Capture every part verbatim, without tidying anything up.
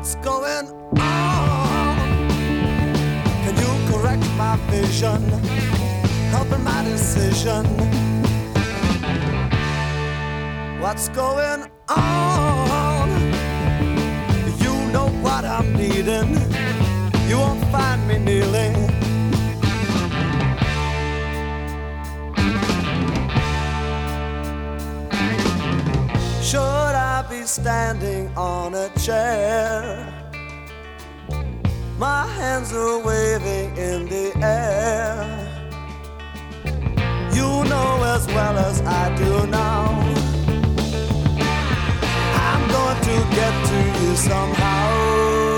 What's going on? Can you correct my vision? Helping my decision. What's going on? You know what I'm needing. You won't find me kneeling. Should I be standing on a chair? My hands are waving in the air. You know as well as I do now, I'm going to get to you somehow.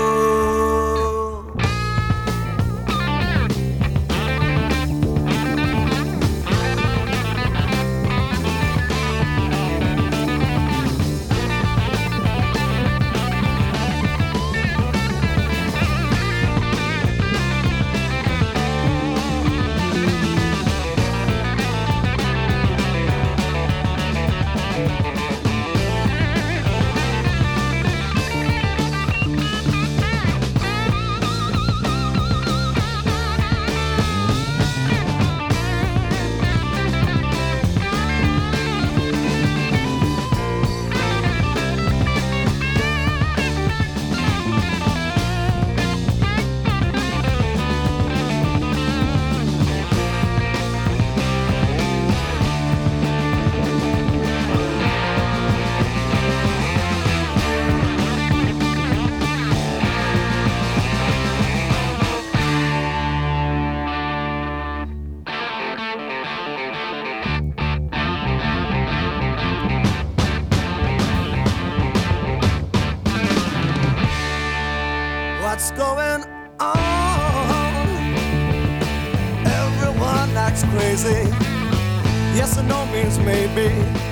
What's going on? Everyone acts crazy. Yes or no means maybe.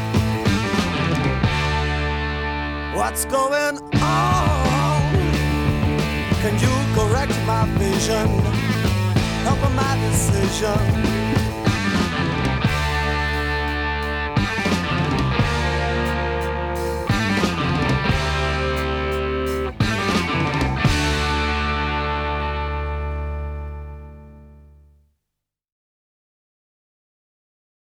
What's going on? Can you correct my vision? Help my decision.